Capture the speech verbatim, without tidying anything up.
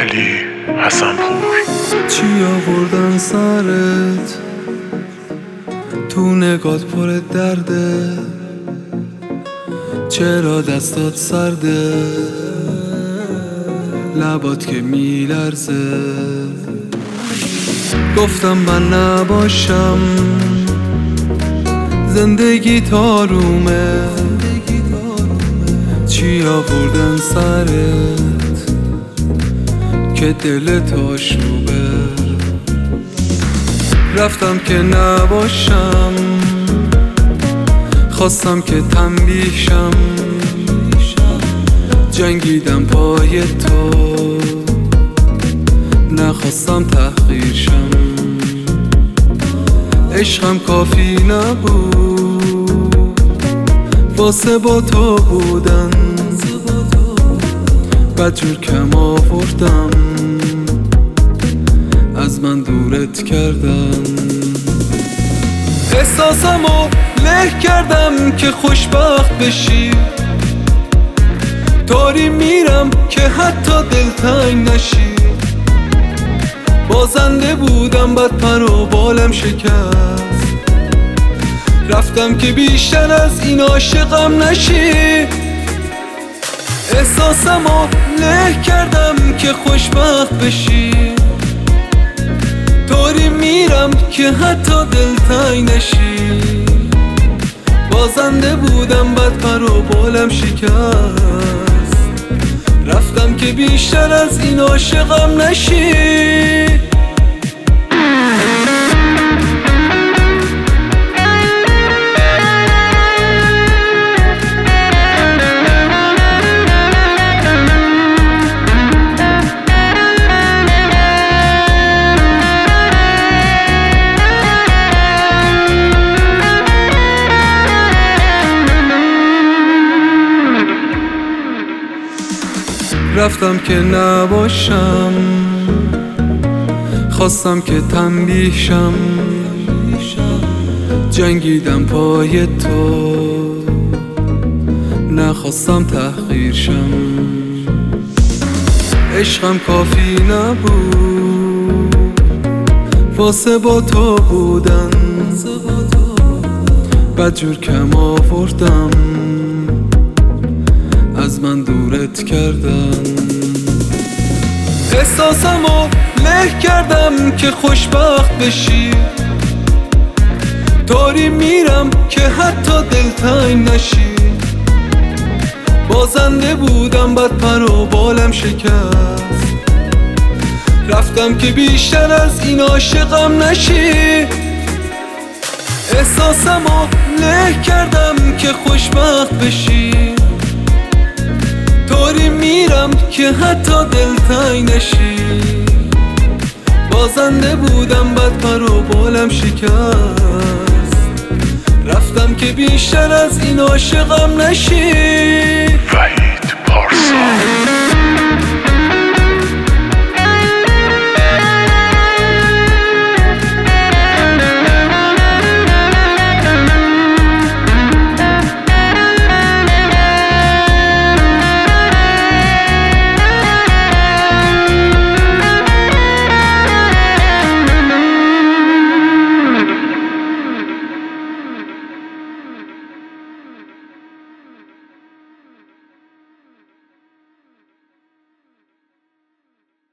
علی حسن‌پور. چی آوردن سرت تو نگات پر درده، چرا دستات سرده، لبات که میلرزه. گفتم من نباشم زندگی تارومه، چی آوردن سرت که دلت آشوبه. رفتم که نباشم، خواستم که تنبیه شم، جنگیدم پای تو، نخواستم تحقیر شم. عشقم کافی نبود واسه با تو بودن، بدجور کم آوردم، از من دورت کردم. احساسمو له کردم که خوشبخت بشی، طوری میرم که حتی دلتنگ نشی. بازنده بودم بعد پر و بالم شکست، رفتم که بیشتر از این عاشقم نشی. احساسمو له کردم که خوشبخت بشی، طوری میرم که حتی دلتنگ نشی. بازنده بودم بعد پر و بالم شکست، رفتم که بیشتر از این عاشقم نشی. رفتم که نباشم، خواستم که تنبیه شم، جنگیدم پای تو، نخواستم تحقیر شم. عشقم کافی نبود واسه با تو بودن، بدجور کم آوردم، از من دورت کردم. احساسمو له کردم که خوشبخت بشی، طوری میرم که حتی دلتنگ نشی. بازنده بودم بعد پر و بالم شکست، رفتم که بیشتر از این عاشقم نشی. احساسمو له کردم که خوشبخت بشی، طوری میرم که حتی دلتنگ نشی. بازنده بودم بعد پر و بالم شکست، رفتم که بیشتر از این عاشقم نشی. وحید پارسا.